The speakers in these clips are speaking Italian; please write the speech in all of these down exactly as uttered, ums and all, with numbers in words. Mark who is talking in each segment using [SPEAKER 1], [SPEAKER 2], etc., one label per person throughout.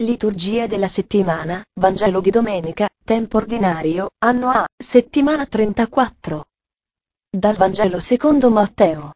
[SPEAKER 1] Liturgia della settimana, Vangelo di domenica, tempo ordinario, anno A, settimana trentaquattro. Dal Vangelo secondo Matteo.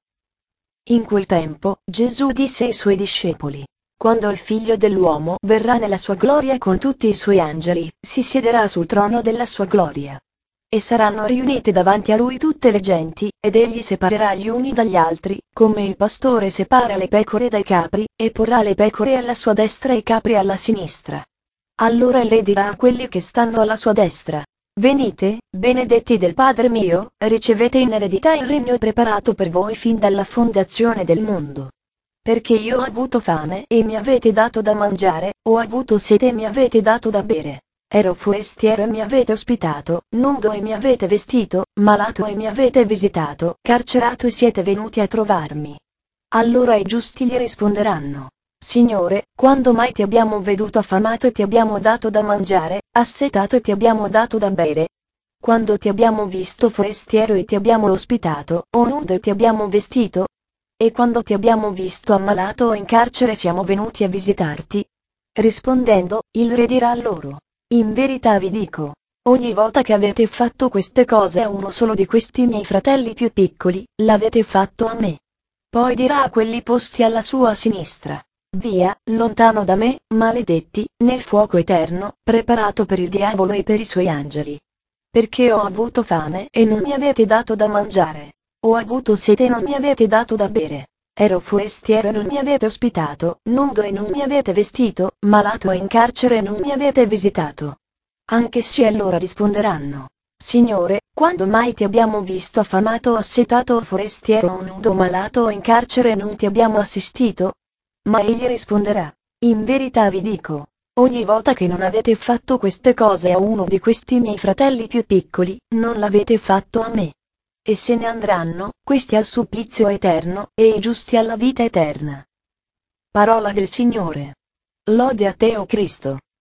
[SPEAKER 1] In quel tempo, Gesù disse ai suoi discepoli: Quando il Figlio dell'uomo verrà nella sua gloria con tutti i suoi angeli, si siederà sul trono della sua gloria. E saranno riunite davanti a lui tutte le genti, ed egli separerà gli uni dagli altri, come il pastore separa le pecore dai capri, e porrà le pecore alla sua destra e i capri alla sinistra. Allora il re dirà a quelli che stanno alla sua destra: Venite, benedetti del Padre mio, ricevete in eredità il regno preparato per voi fin dalla fondazione del mondo. Perché io ho avuto fame e mi avete dato da mangiare, ho avuto sete e mi avete dato da bere. Ero forestiero e mi avete ospitato, nudo e mi avete vestito, malato e mi avete visitato, carcerato e siete venuti a trovarmi. Allora i giusti gli risponderanno: Signore, quando mai ti abbiamo veduto affamato e ti abbiamo dato da mangiare, assetato e ti abbiamo dato da bere? Quando ti abbiamo visto forestiero e ti abbiamo ospitato, o nudo e ti abbiamo vestito? E quando ti abbiamo visto ammalato o in carcere siamo venuti a visitarti? Rispondendo, il re dirà a loro: In verità vi dico, ogni volta che avete fatto queste cose a uno solo di questi miei fratelli più piccoli, l'avete fatto a me. Poi dirà a quelli posti alla sua sinistra: Via, lontano da me, maledetti, nel fuoco eterno, preparato per il diavolo e per i suoi angeli. Perché ho avuto fame e non mi avete dato da mangiare. Ho avuto sete e non mi avete dato da bere. Ero forestiero e non mi avete ospitato, nudo e non mi avete vestito, malato e in carcere e non mi avete visitato. Anche se allora risponderanno: Signore, quando mai ti abbiamo visto affamato o assetato o forestiero o nudo o malato o in carcere e non ti abbiamo assistito? Ma egli risponderà: In verità vi dico, ogni volta che non avete fatto queste cose a uno di questi miei fratelli più piccoli, non l'avete fatto a me. E se ne andranno, questi al supplizio eterno, e i giusti alla vita eterna. Parola del Signore. Lode a te, o Cristo.